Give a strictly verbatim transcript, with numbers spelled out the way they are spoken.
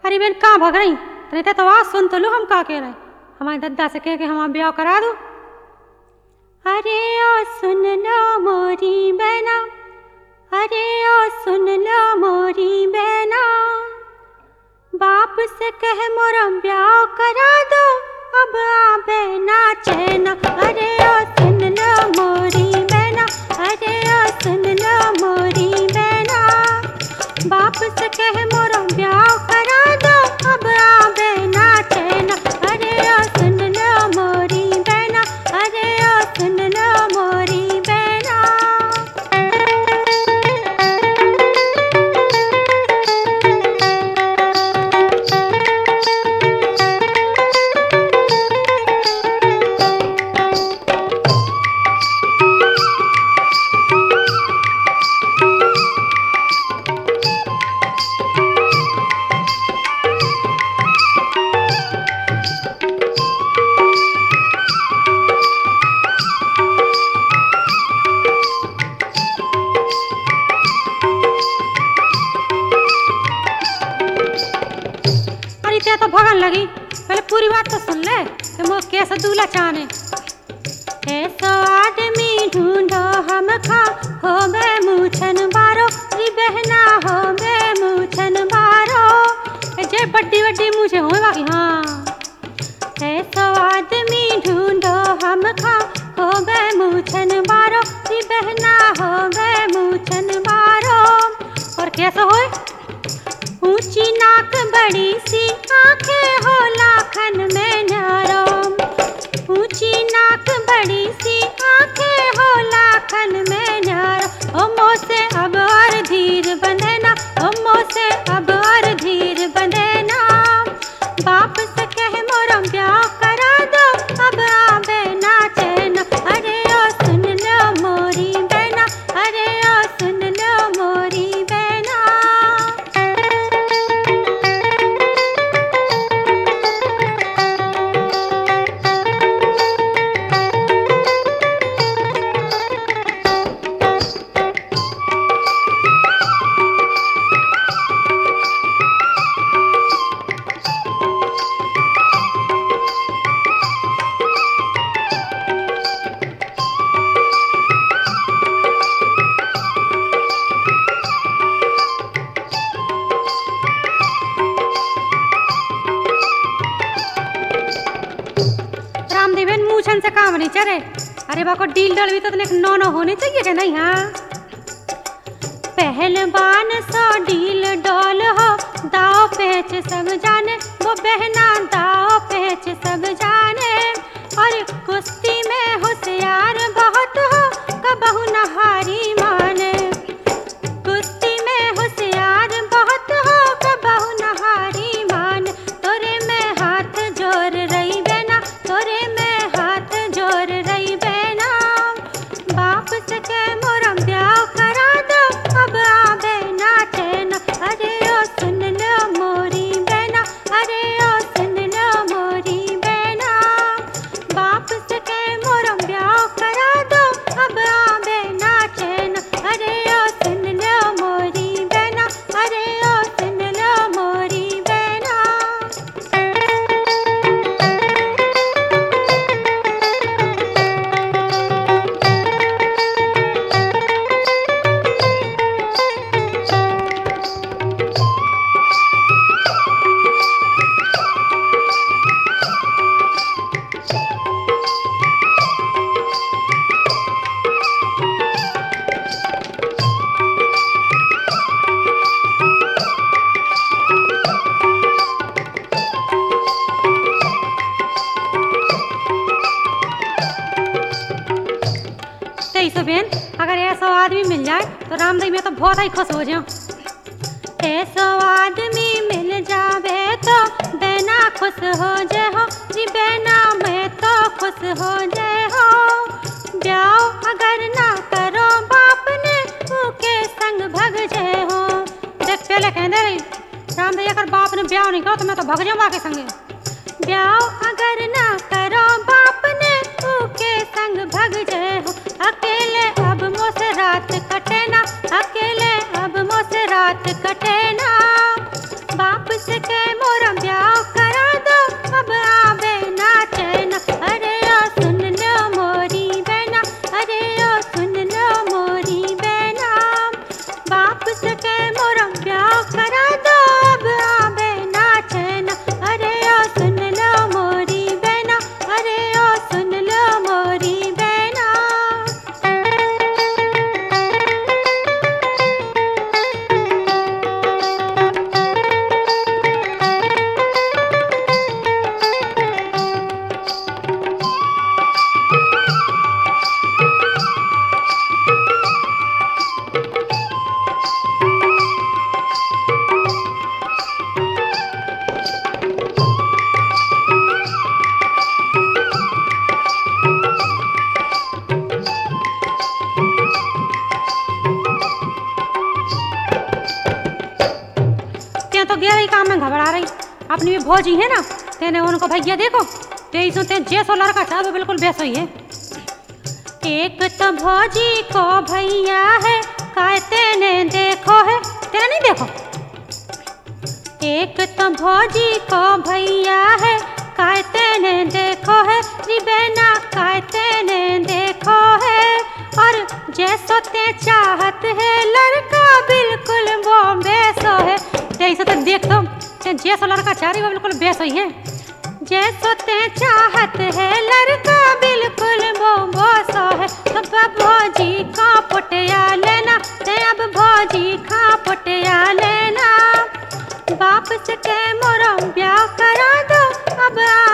अरे बेन कहाँ भाग रही? नहीं तो आवाज सुन तो लो हम का कह रहे। हमारे दद्दा से कह के हम ब्याह करा दो। अरे ओ सुन लो मोरी बहना, अरे ओ सुन लो मोरी बहना, बाप से कह मोरा ब्याह करा दो, अब आबे ना चैना। अरे ओ सुन लो मोरी बहना, अरे ओ सुन लो मोरी बहना, बाप से कह मोरा ब्याह करा दो, अब आबे ना चैना। अरे ओ सुन लो मोरी बहना, अरे ओ सुन लो मोरी बहना। तो भगन लगी, पहले पूरी बात तो सुन ले कि मो कैसा दूल्हा चाहने। ऐसा आदमी ढूंढो हम खा, हो बे मूछन बारो, री बहना हो बे मूछन बारो, जे बड्डी बड्डी मुझे हो बाकी। हाँ ऐसा आदमी ढूंढो हम खा, हो बे मूछन बारो, री बहना हो बे मूछन बारो। और कैसा होए? ऊंची नाक बड़ी सी आंखें हो लाखन में न्यारो, ऊंची नाक बड़ी सी आंखें हो लाखन में न्यारो। ओ मो से अब और धीर बंधना, ओ मो से अब और धीर बंधना, बाप से कह मोरा ब्याह करा दो, अब आबे ना चैना। अरे ओ सुन लो मोरी बहना, अरे ओ सुन लो मोरी बहना। से काम नहीं चले। अरे बाको डील डल भी तो तने नो नो होने चाहिए कि नहीं? हाँ पहलवान सो डील डॉल हो, दाव पेच सब जाने, वो बहना दाव पेच सब जाने। और कुश्ती में होशियार बहुत हो, कबहू नहारी माने, कुश्ती में होशियार बहुत हो, कबहू नहारी माने। तोरे में हाथ जोर रही बहना, तोरे में जोर रही बहना, बाप से कह मोरा ब्याह करा दो, अब आबे ना चैना। अरे ओ सुन लो मोरी बहना, अरे ओ सुन लो मोरी बहना, बाप से कह मोरा ब्याह करा दो, अब आबे ना चैना। अरे ओ सुन लो मोरी बहना, अरे ओ सुन लो मोरी बहना। बेन अगर ऐसा आदमी मिल जाए तो रामदेव में तो बहुत ही खुश हो जाऊं। ऐसा आदमी मिल जावे तो बहना खुश हो जाए हो, जी बहना मैं तो खुश हो जाए हो। ब्याह अगर ना करो बाप ने, उके संग भग जाए हो। देख पहले कहते रही रामदेव अगर बाप ने ब्याह नहीं करो तो मैं तो भग जाऊंगा के संगे। ब्याह अगर ना करो बाप ने, उके संग भग जाए हो। अकेले अब मोसे रात कटे ना, अकेले अब मोसे रात कटे ना, बाप से के मोरा ब्याह करा दो अब आवे ना चैन। अरे ओ सुन लो मोरी बहना, अरे ओ सुन लो मोरी बहना, बाप से के मोरा ब्याह करा दो अब आवे ना चैन। अरे ओ सुन लो मोरी बहना, अरे ओ सुन लो मोरी बहना। ते तो गया ही काम में घबरा रही, अपनी भी भौजी है ना, तेने उनको भैया देखो ते सुनते जैसो लड़का चाहे बिल्कुल वैसा ही है। एक तो भौजी को भैया है काय तेने देखो है, तेरा नहीं देखो। एक तो भौजी को भैया है काय तेने देखो है, रिबेना काय तेने देखो है। और जैसो ते चाहत है लड़का बिल्कुल वो वैसो है। ऐसा तो देख तो ते जैसा लड़का चाह रही वो बिल्कुल वैसा ही है। जैसो ते चाहत है लड़का बिल्कुल वो वैसा है। अब भौजी का पुटिया लेना, ते अब भौजी का पुटिया लेना, बाप से के मोरा ब्याह करा दो अब आ